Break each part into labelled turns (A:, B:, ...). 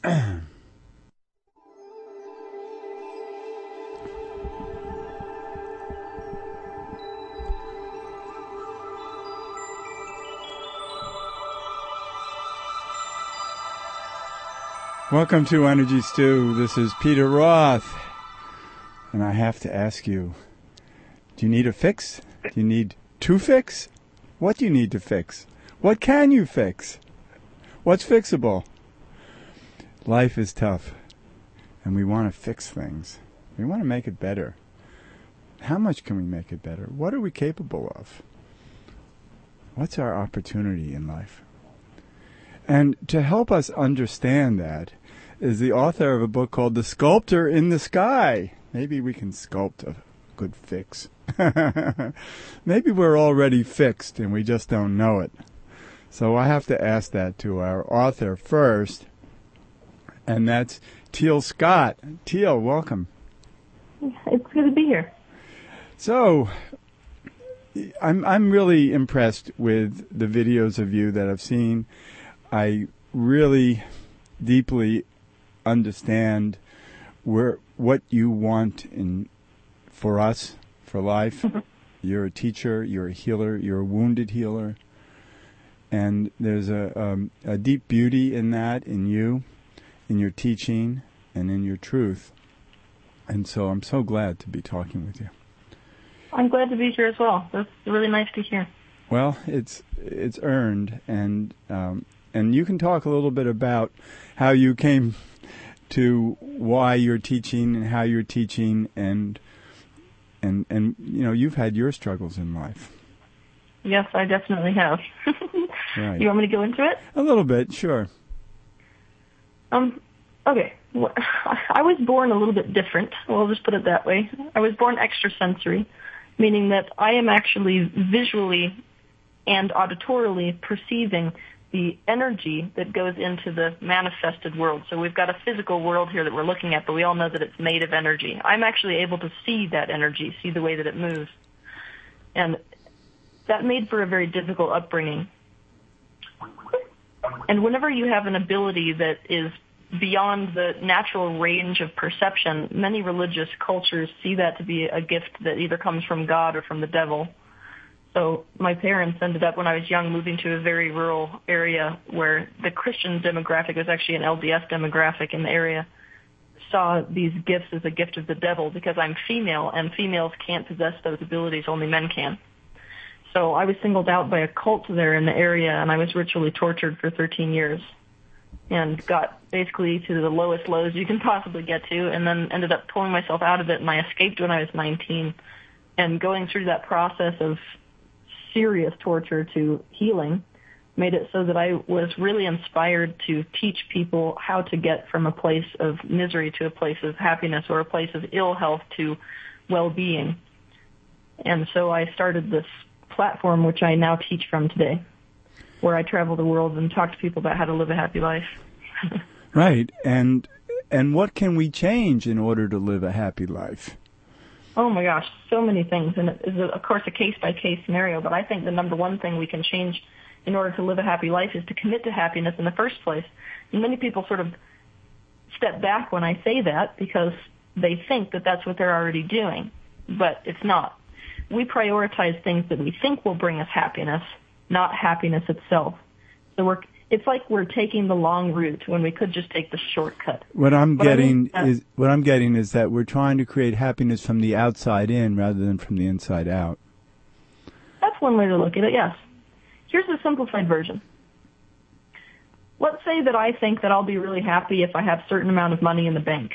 A: Welcome to Energy Stew. This is Peter Roth. And I have to ask you, do you need a fix? Do you need to fix? What do you need to fix? What can you fix? What's fixable? Life is tough, and we want to fix things. We want to make it better. How much can we make it better? What are we capable of? What's our opportunity in life? And to help us understand that is the author of a book called The Sculptor in the Sky. Maybe we can sculpt a good fix. Maybe we're already fixed and we just don't know it. So I have to ask that to our author first, and that's Teal Scott. Teal, welcome.
B: It's good to be here.
A: So I'm really impressed with the videos of you that I've seen. I really deeply understand what you want for us, for life. Mm-hmm. You're a teacher, you're a healer, you're a wounded healer. And there's a deep beauty in that, in you, in your teaching, and in your truth. And so I'm so glad to be talking with you.
B: I'm glad to be here as well. That's really nice to hear.
A: Well, it's earned, and you can talk a little bit about how you came to why you're teaching and how you're teaching, and you know, you've had your struggles in life.
B: Yes, I definitely have.
A: Right.
B: You want me to go into it?
A: A little bit, sure.
B: Okay. Well, I was born a little bit different. Well, I'll just put it that way. I was born extrasensory, meaning that I am actually visually and auditorily perceiving the energy that goes into the manifested world. So we've got a physical world here that we're looking at, but we all know that it's made of energy. I'm actually able to see that energy, see the way that it moves. And that made for a very difficult upbringing. And whenever you have an ability that is beyond the natural range of perception, many religious cultures see that to be a gift that either comes from God or from the devil. So my parents ended up, when I was young, moving to a very rural area where the Christian demographic was actually an LDS demographic in the area, saw these gifts as a gift of the devil because I'm female, and females can't possess those abilities, only men can. So I was singled out by a cult there in the area, and I was ritually tortured for 13 years and got basically to the lowest lows you can possibly get to, and then ended up pulling myself out of it, and I escaped when I was 19. And going through that process of serious torture to healing made it so that I was really inspired to teach people how to get from a place of misery to a place of happiness, or a place of ill health to well-being. And so I started this platform, which I now teach from today, where I travel the world and talk to people about how to live a happy life.
A: Right. And what can we change in order to live a happy life?
B: Oh, my gosh, so many things. And it is, of course, a case-by-case scenario, but I think the number one thing we can change in order to live a happy life is to commit to happiness in the first place. And many people sort of step back when I say that because they think that that's what they're already doing, but it's not. We prioritize things that we think will bring us happiness, not happiness itself. So it's like we're taking the long route when we could just take the shortcut.
A: What I'm getting is that we're trying to create happiness from the outside in rather than from the inside out.
B: That's one way to look at it, yes. Here's the simplified version. Let's say that I think that I'll be really happy if I have a certain amount of money in the bank.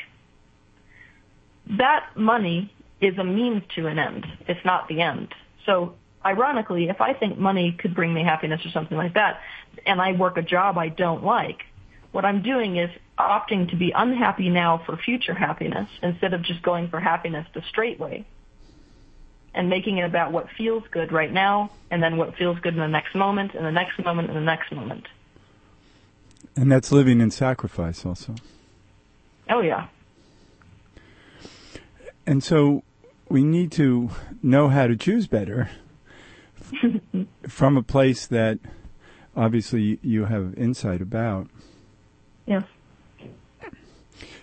B: That money is a means to an end. It's not the end. So ironically, if I think money could bring me happiness or something like that, and I work a job I don't like, what I'm doing is opting to be unhappy now for future happiness instead of just going for happiness the straight way and making it about what feels good right now and then what feels good in the next moment and the next moment and the next moment.
A: And that's living in sacrifice also.
B: Oh, yeah.
A: And so we need to know how to choose better from a place that obviously you have insight about.
B: Yes.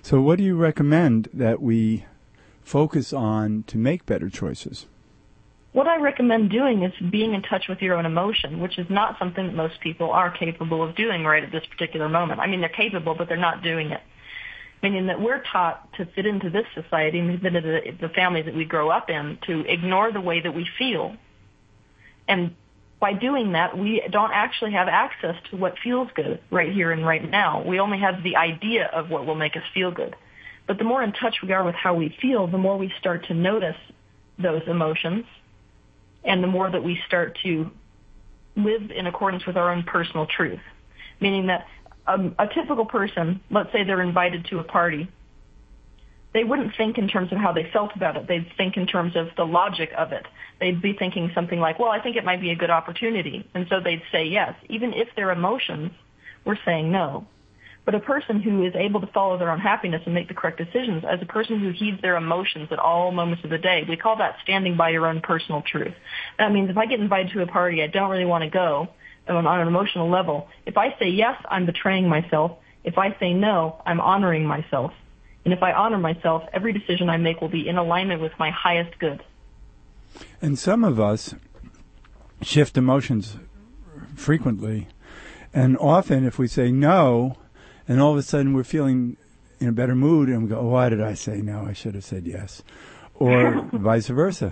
A: So what do you recommend that we focus on to make better choices?
B: What I recommend doing is being in touch with your own emotion, which is not something that most people are capable of doing right at this particular moment. I mean, they're capable, but they're not doing it. Meaning that we're taught to fit into this society and fit into the families that we grow up in to ignore the way that we feel. And by doing that, we don't actually have access to what feels good right here and right now. We only have the idea of what will make us feel good. But the more in touch we are with how we feel, the more we start to notice those emotions, and the more that we start to live in accordance with our own personal truth. Meaning that a typical person, let's say they're invited to a party, they wouldn't think in terms of how they felt about it. They'd think in terms of the logic of it. They'd be thinking something like, well, I think it might be a good opportunity. And so they'd say yes. Even if their emotions were saying no. But a person who is able to follow their own happiness and make the correct decisions, as a person who heeds their emotions at all moments of the day, we call that standing by your own personal truth. That means if I get invited to a party I don't really want to go on an emotional level, if I say yes, I'm betraying myself. If I say no, I'm honoring myself. And if I honor myself, every decision I make will be in alignment with my highest good.
A: And some of us shift emotions frequently. And often if we say no, and all of a sudden we're feeling in a better mood, and we go, oh, why did I say no? I should have said yes. Or vice versa.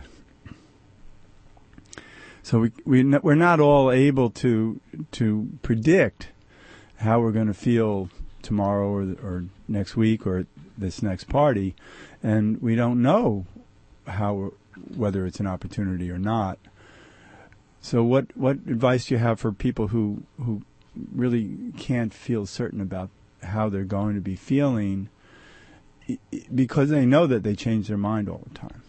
A: So we're not all able to predict how we're going to feel tomorrow or next week or this next party, and we don't know whether it's an opportunity or not. So what advice do you have for people who really can't feel certain about how they're going to be feeling because they know that they change their mind all the time?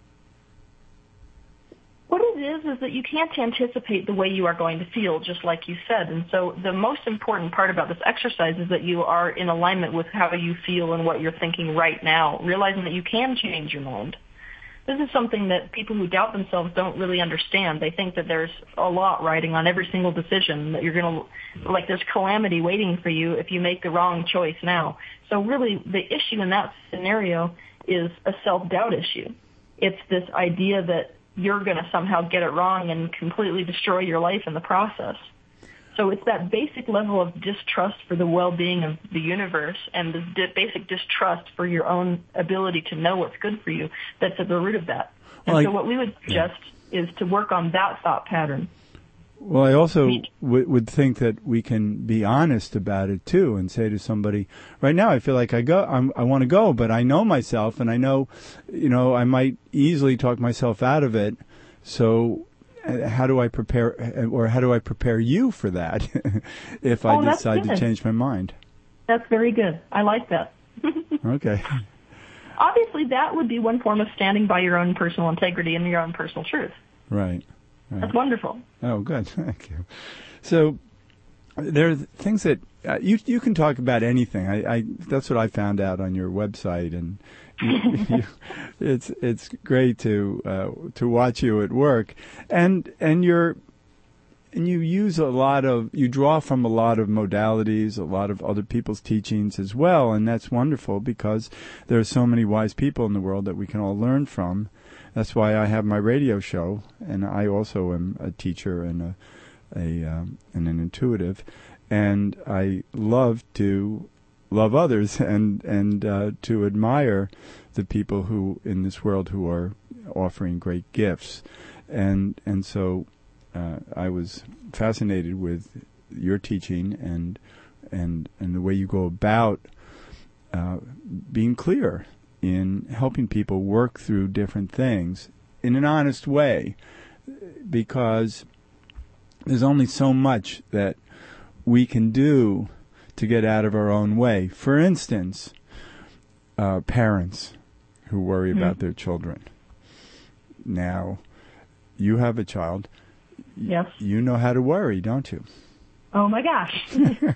B: What it is that you can't anticipate the way you are going to feel, just like you said. And so the most important part about this exercise is that you are in alignment with how you feel and what you're thinking right now, realizing that you can change your mind. This is something that people who doubt themselves don't really understand. They think that there's a lot riding on every single decision, that you're going to, like there's calamity waiting for you if you make the wrong choice now. So really the issue in that scenario is a self-doubt issue. It's this idea that you're going to somehow get it wrong and completely destroy your life in the process. So it's that basic level of distrust for the well-being of the universe and the basic distrust for your own ability to know what's good for you that's at the root of that. And so what we would suggest is to work on that thought pattern.
A: Well, I also would think that we can be honest about it too, and say to somebody, right now I feel like I want to go, but I know myself, and I know, I might easily talk myself out of it. So, how do I prepare, or how do I prepare you for that if I decide to change my mind?
B: That's very good. I like that.
A: Okay.
B: Obviously, that would be one form of standing by your own personal integrity and your own personal truth.
A: Right.
B: That's wonderful.
A: Oh, good. Thank you. So there are things that you can talk about anything. I that's what I found out on your website, and it's great to watch you at work, and you use you draw from a lot of modalities, a lot of other people's teachings as well, and that's wonderful because there are so many wise people in the world that we can all learn from. That's why I have my radio show, and I also am a teacher and an intuitive, and I love to love others and to admire the people who in this world who are offering great gifts, and so I was fascinated with your teaching and the way you go about being clear in helping people work through different things in an honest way, because there's only so much that we can do to get out of our own way. For instance, parents who worry about their children. Now, you have a child.
B: Yes.
A: You know how to worry, don't you?
B: Oh, my gosh.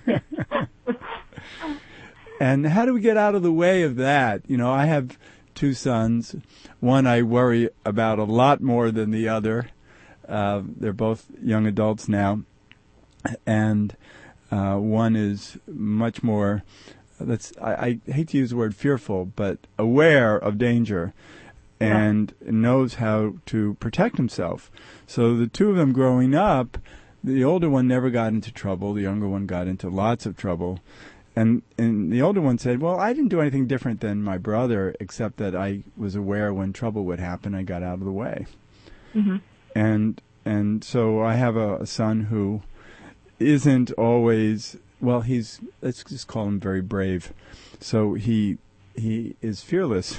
A: And how do we get out of the way of that? I have two sons. One I worry about a lot more than the other. They're both young adults now. And one is much more I hate to use the word fearful, but aware of danger, and knows how to protect himself. So the two of them growing up, the older one never got into trouble. The younger one got into lots of trouble. And the older one said, well, I didn't do anything different than my brother, except that I was aware when trouble would happen, I got out of the way.
B: Mm-hmm.
A: And so I have a son who isn't always, well, let's just call him very brave. So he is fearless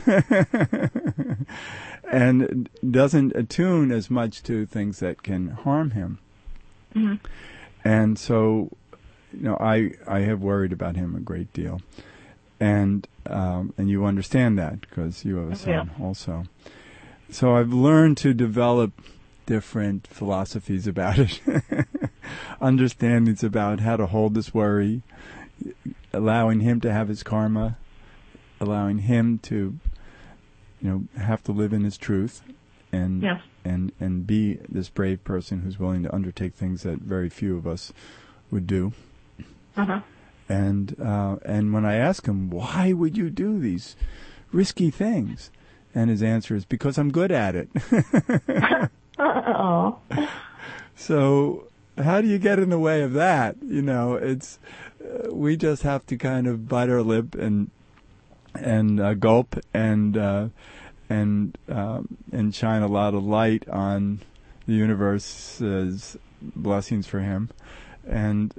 A: and doesn't attune as much to things that can harm him.
B: Mm-hmm.
A: And so, I have worried about him a great deal. And you understand that because you have a son also. So I've learned to develop different philosophies about it, understandings about how to hold this worry, allowing him to have his karma, allowing him to, have to live in his truth, and be this brave person who's willing to undertake things that very few of us would do.
B: Uh-huh.
A: And when I ask him, why would you do these risky things? And his answer is, because I'm good at it.
B: Oh.
A: So how do you get in the way of that? It's we just have to kind of bite our lip and gulp and shine a lot of light on the universe's blessings for him, and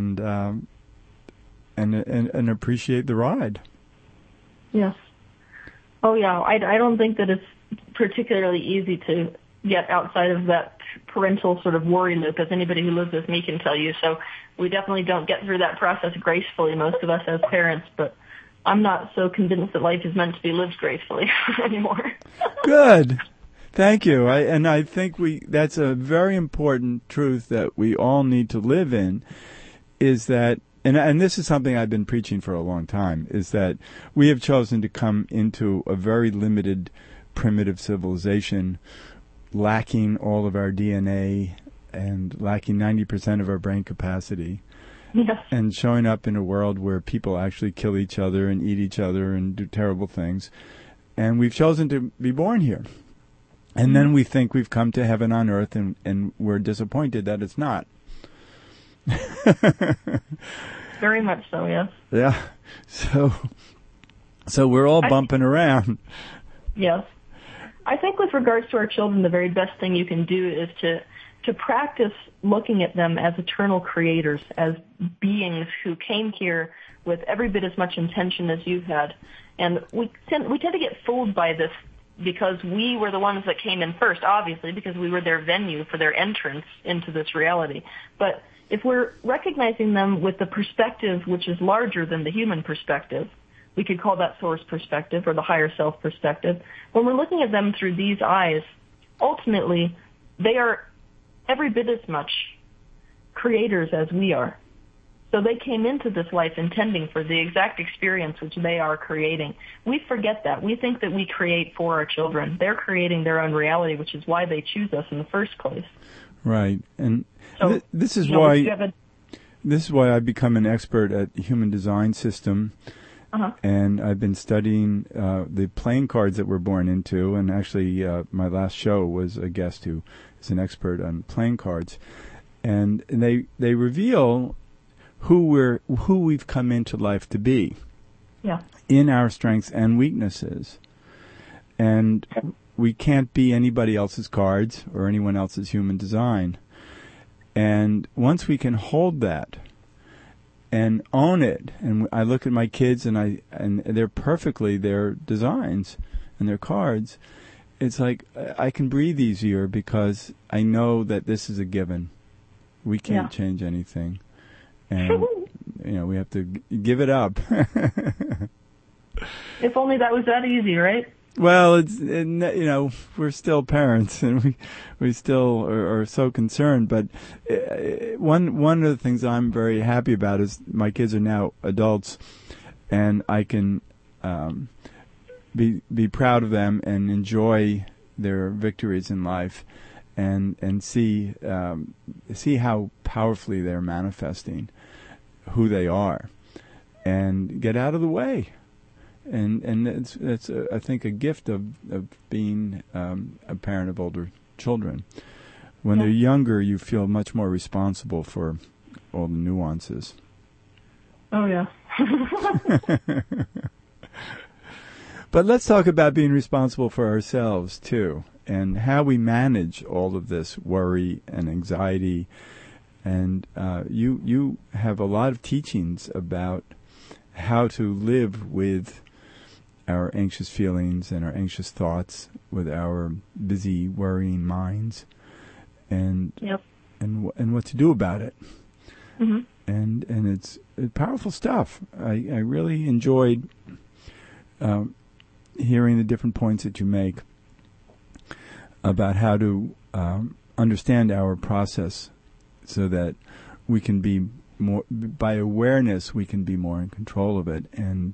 A: appreciate the ride.
B: Yes. Oh yeah. I don't think that it's particularly easy to get outside of that parental sort of worry loop, as anybody who lives with me can tell you. So we definitely don't get through that process gracefully, most of us as parents, but I'm not so convinced that life is meant to be lived gracefully anymore.
A: Good. Thank you. I think that's a very important truth that we all need to live in, is that, and this is something I've been preaching for a long time, is that we have chosen to come into a very limited primitive civilization, lacking all of our DNA and lacking 90% of our brain capacity.
B: Yes.
A: And showing up in a world where people actually kill each other and eat each other and do terrible things. And we've chosen to be born here. And then we think we've come to heaven on earth, and we're disappointed that it's not.
B: Very much so, yes.
A: Yeah. So we're all bumping around.
B: Yes. I think with regards to our children, the very best thing you can do is to practice looking at them as eternal creators, as beings who came here with every bit as much intention as you've had. And we tend to get fooled by this because we were the ones that came in first, obviously, because we were their venue for their entrance into this reality. But if we're recognizing them with the perspective which is larger than the human perspective, we could call that source perspective or the higher self perspective. When we're looking at them through these eyes, ultimately, they are every bit as much creators as we are. So they came into this life intending for the exact experience which they are creating. We forget that. We think that we create for our children. They're creating their own reality, which is why they choose us in the first place.
A: Right. And
B: so,
A: this is why I've become an expert at human design system.
B: Uh-huh.
A: And I've been studying the playing cards that we're born into, and actually my last show was a guest who is an expert on playing cards, and they reveal who we've come into life to be, in our strengths and weaknesses, and we can't be anybody else's cards or anyone else's human design, and once we can hold that and own it, and I look at my kids and they're perfectly their designs and their cards. It's like I can breathe easier because I know that this is a given. We can't change anything, and we have to give it up.
B: If only that was that easy, right?
A: Well, we're still parents, and we still are so concerned. But one of the things I'm very happy about is my kids are now adults, and I can be proud of them and enjoy their victories in life, and see how powerfully they're manifesting who they are. and get out of the way. And it's I think, a gift of being a parent of older children. When they're younger, you feel much more responsible for all the nuances.
B: Oh, yeah.
A: But let's talk about being responsible for ourselves, too, and how we manage all of this worry and anxiety. And you have a lot of teachings about how to live with our anxious feelings and our anxious thoughts, with our busy, worrying minds, and and what to do about it.
B: Mm-hmm.
A: And it's powerful stuff. I really enjoyed hearing the different points that you make about how to understand our process, so that we can be more, by awareness, we can be more in control of it and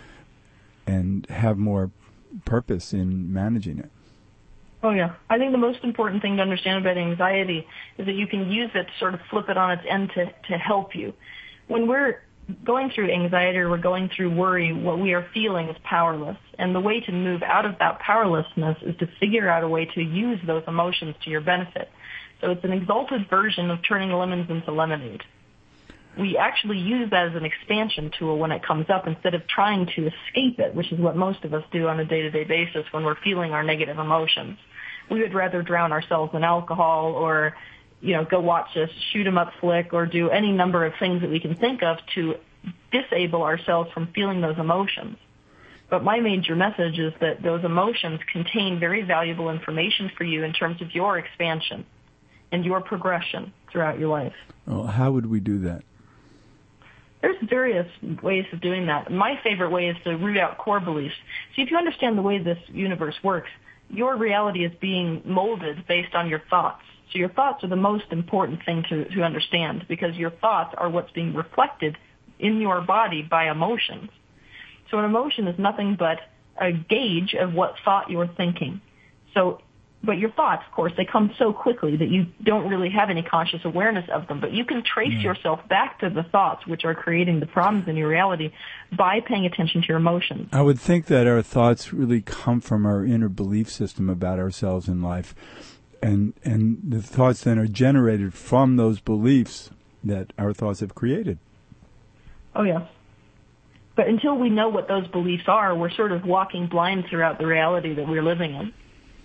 A: have more purpose in managing it.
B: Oh, yeah. I think the most important thing to understand about anxiety is that you can use it to sort of flip it on its end to help you. When we're going through anxiety or we're going through worry, what we are feeling is powerless. And the way to move out of that powerlessness is to figure out a way to use those emotions to your benefit. So it's an exalted version of turning lemons into lemonade. We actually use that as an expansion tool when it comes up, instead of trying to escape it, which is what most of us do on a day-to-day basis when we're feeling our negative emotions. We would rather drown ourselves in alcohol, or, go watch a shoot-'em-up flick, or do any number of things that we can think of to disable ourselves from feeling those emotions. But my major message is that those emotions contain very valuable information for you in terms of your expansion and your progression throughout your life.
A: Well, how would we do that?
B: There's various ways of doing that. My favorite way is to root out core beliefs. See, if you understand the way this universe works, your reality is being molded based on your thoughts. So your thoughts are the most important thing to understand, because your thoughts are what's being reflected in your body by emotions. So an emotion is nothing but a gauge of what thought you're thinking. But your thoughts, of course, they come so quickly that you don't really have any conscious awareness of them. But you can trace yourself back to the thoughts which are creating the problems in your reality by paying attention to your emotions.
A: I would think that our thoughts really come from our inner belief system about ourselves in life. And the thoughts then are generated from those beliefs that our thoughts have created.
B: Oh, yeah. But until we know what those beliefs are, we're sort of walking blind throughout the reality that we're living in.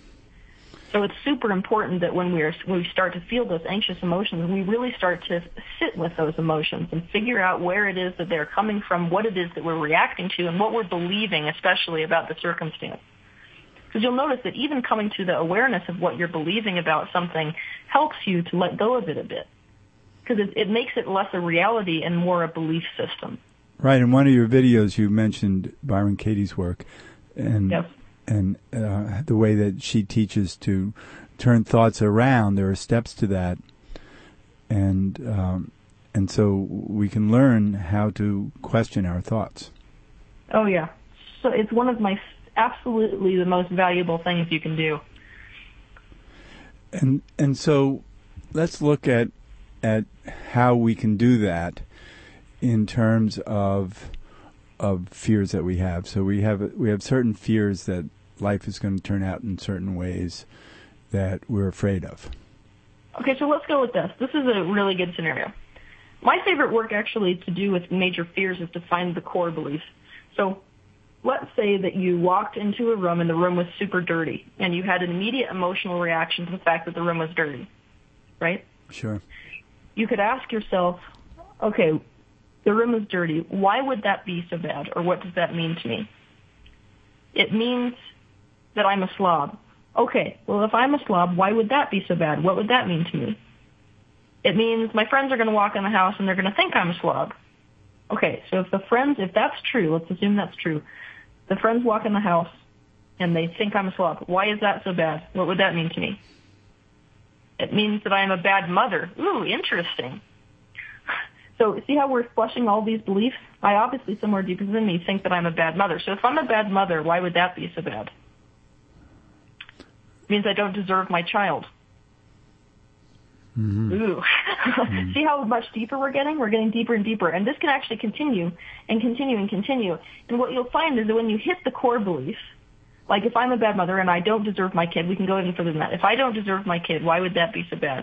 B: So it's super important that when we start to feel those anxious emotions, we really start to sit with those emotions and figure out where it is that they're coming from, what it is that we're reacting to, and what we're believing, especially about the circumstance. Because you'll notice that even coming to the awareness of what you're believing about something helps you to let go of it a bit. Because it makes it less a reality and more a belief system.
A: Right. In one of your videos, you mentioned Byron Katie's work. And
B: Yep.
A: And the way that she teaches to turn thoughts around, there are steps to that, and so we can learn how to question our thoughts.
B: Oh yeah, so it's one of my absolutely the most valuable things you can do.
A: And so let's look at how we can do that in terms of fears that we have. So we have certain fears that life is going to turn out in certain ways that we're afraid of.
B: Okay, so let's go with this. This is a really good scenario. My favorite work actually to do with major fears is to find the core beliefs. So let's say that you walked into a room and the room was super dirty, and you had an immediate emotional reaction to the fact that the room was dirty, right?
A: Sure.
B: You could ask yourself, okay, the room is dirty. Why would that be so bad, or what does that mean to me? It means that I'm a slob. Okay, well, if I'm a slob, why would that be so bad? What would that mean to me? It means my friends are going to walk in the house and they're going to think I'm a slob. Okay, so if that's true, let's assume that's true. The friends walk in the house and they think I'm a slob. Why is that so bad? What would that mean to me? It means that I'm a bad mother. Ooh, interesting. So see how we're flushing all these beliefs? I obviously, somewhere deep within me, think that I'm a bad mother. So if I'm a bad mother, why would that be so bad? It means I don't deserve my child. Ooh. See how much deeper we're getting? We're getting deeper and deeper. And this can actually continue and continue and continue. And what you'll find is that when you hit the core belief, like if I'm a bad mother and I don't deserve my kid, we can go even further than that. If I don't deserve my kid, why would that be so bad?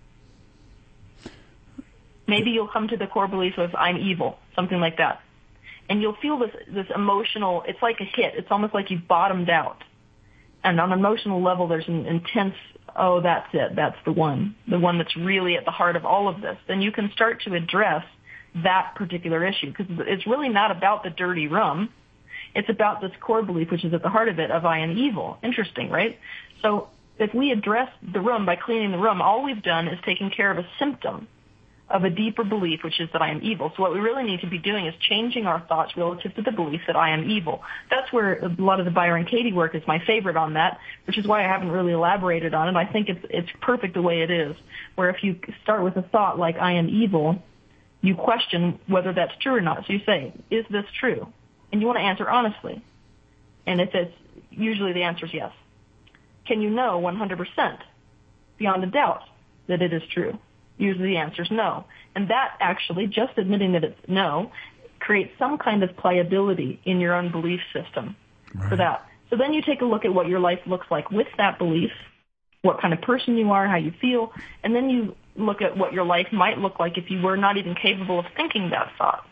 B: Maybe you'll come to the core belief of I'm evil, something like that. And you'll feel this emotional, it's like a hit. It's almost like you've bottomed out. And on an emotional level, there's an intense, oh, that's it, that's the one that's really at the heart of all of this. Then you can start to address that particular issue, because it's really not about the dirty room. It's about this core belief, which is at the heart of it, of I am evil. Interesting, right? So if we address the room by cleaning the room, all we've done is taken care of a symptom of a deeper belief, which is that I am evil. So what we really need to be doing is changing our thoughts relative to the belief that I am evil. That's where a lot of the Byron Katie work is my favorite on that, which is why I haven't really elaborated on it. I think it's perfect the way it is, where if you start with a thought like I am evil, you question whether that's true or not. So you say, is this true? And you want to answer honestly. And if it's, usually the answer is yes. Can you know 100% beyond a doubt that it is true? Usually the answer is no. And that actually, just admitting that it's no, creates some kind of pliability in your own belief system for that. So then you take a look at what your life looks like with that belief, what kind of person you are, how you feel, and then you look at what your life might look like if you were not even capable of thinking that thought.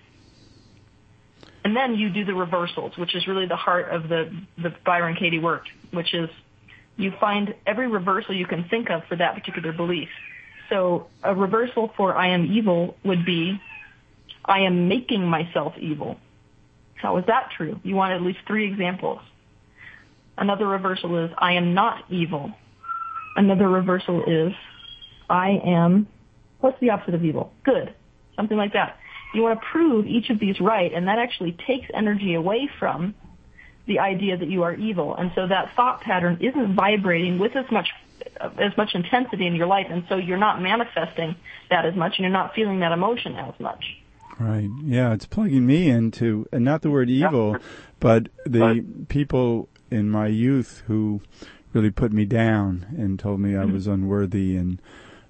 B: And then you do the reversals, which is really the heart of the Byron Katie work, which is you find every reversal you can think of for that particular belief. So a reversal for I am evil would be I am making myself evil. How is that true? You want at least 3 examples. Another reversal is I am not evil. Another reversal is I am, what's the opposite of evil? Good. Something like that. You want to prove each of these right, and that actually takes energy away from the idea that you are evil. And so that thought pattern isn't vibrating with as much intensity in your life, and so you're not manifesting that as much, and you're not feeling that emotion as much.
A: Right. Yeah, it's plugging me into, and not the word evil, but the people in my youth who really put me down and told me I was unworthy and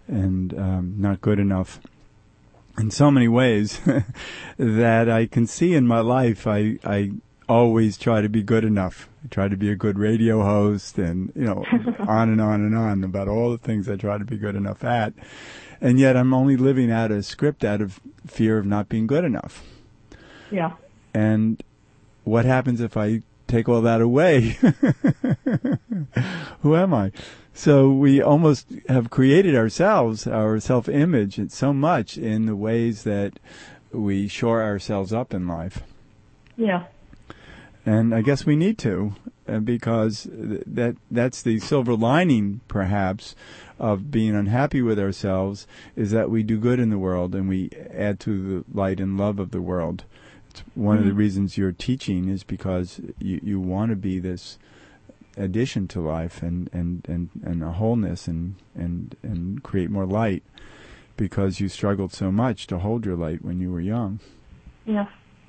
A: not good enough in so many ways that I can see in my life. I always try to be good enough. I try to be a good radio host and, on and on and on about all the things I try to be good enough at. And yet I'm only living out a script out of fear of not being good enough. Yeah. And what happens if I take all that away? Who am I? So we almost have created ourselves, our self-image, so much in the ways that we shore ourselves up in life. Yeah. And I guess we need to, because that's the silver lining, perhaps, of being unhappy with ourselves, is that we do good in the world and we add to the light and love of the world. It's one of the reasons you're teaching is because you want to be this addition to life and a wholeness and create more light, because you struggled so much to hold your light when you were young. Yeah.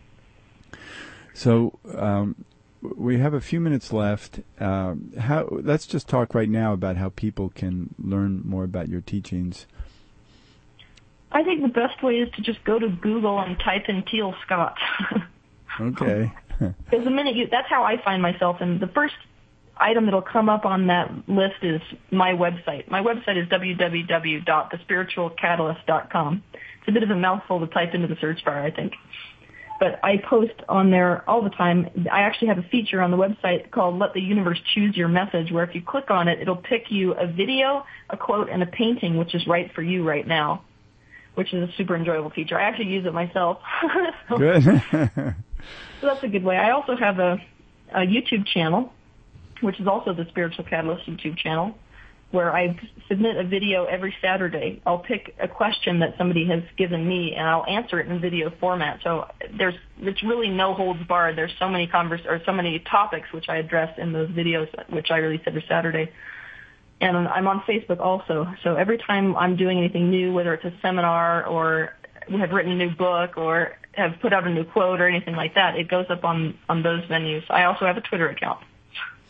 A: So we have a few minutes left. Let's just talk right now about how people can learn more about your teachings.
B: I think the best way is to just go to Google and type in Teal Scott.
A: Okay.
B: Because the minute that's how I find myself, and the first item that'll come up on that list is my website. My website is www.thespiritualcatalyst.com. It's a bit of a mouthful to type into the search bar, I think. But I post on there all the time. I actually have a feature on the website called Let the Universe Choose Your Message, where if you click on it, it'll pick you a video, a quote, and a painting, which is right for you right now, which is a super enjoyable feature. I actually use it myself. Good. So that's a good way. I also have a YouTube channel, which is also the Spiritual Catalyst YouTube channel, where I submit a video every Saturday. I'll pick a question that somebody has given me, and I'll answer it in video format. So it's really no holds barred. There's so many so many topics which I address in those videos, which I release every Saturday. And I'm on Facebook also. So every time I'm doing anything new, whether it's a seminar or have written a new book or have put out a new quote or anything like that, it goes up on those venues. I also have a Twitter account.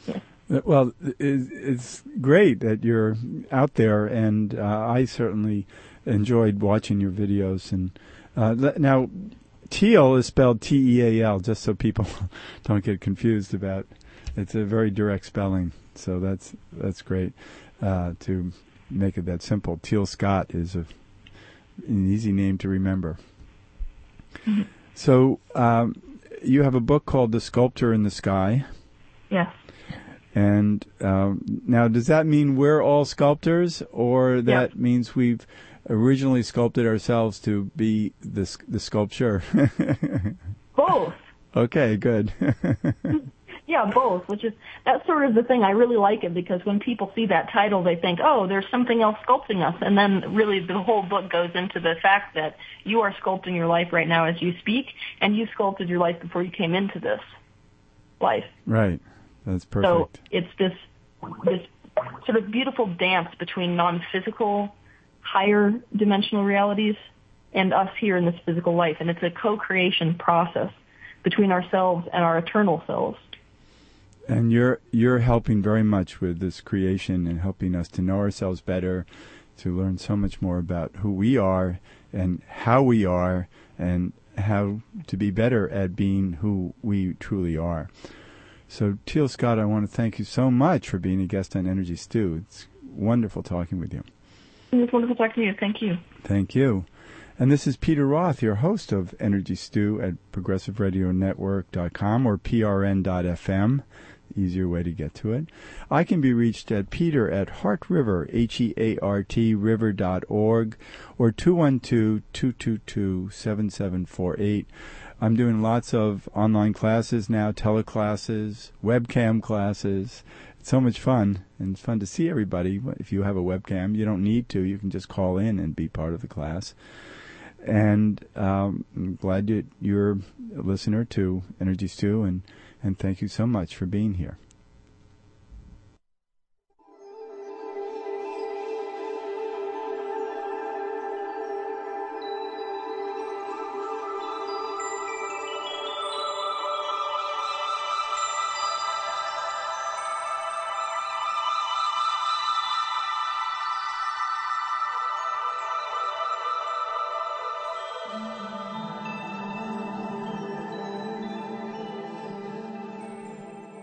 A: Well, it's great that you're out there, and I certainly enjoyed watching your videos. And now, teal is spelled T-E-A-L, just so people don't get confused about. It's a very direct spelling, so that's great to make it that simple. Teal Scott is an easy name to remember.
B: Mm-hmm.
A: So you have a book called The Sculptor in the Sky.
B: Yes.
A: And now, does that mean we're all sculptors, or that means we've originally sculpted ourselves to be the sculpture?
B: Both.
A: Okay, good.
B: Yeah, both, that's sort of the thing. I really like it because when people see that title, they think, oh, there's something else sculpting us. And then really the whole book goes into the fact that you are sculpting your life right now as you speak, and you sculpted your life before you came into this life.
A: Right. That's perfect.
B: So it's this sort of beautiful dance between non-physical, higher dimensional realities and us here in this physical life. And it's a co-creation process between ourselves and our eternal selves.
A: And you're helping very much with this creation and helping us to know ourselves better, to learn so much more about who we are and how we are and how to be better at being who we truly are. So, Teal Scott, I want to thank you so much for being a guest on Energy Stew. It's wonderful talking with you.
B: It's wonderful talking to you. Thank you.
A: Thank you. And this is Peter Roth, your host of Energy Stew at ProgressiveRadioNetwork.com or PRN.FM. Easier way to get to it. I can be reached at Peter at Heart River, H-E-A-R-T, river.org, or 212-222-7748. I'm doing lots of online classes now, teleclasses, webcam classes. It's so much fun, and it's fun to see everybody. If you have a webcam, you don't need to. You can just call in and be part of the class. And I'm glad you're a listener to Energy Stew, and thank you so much for being here.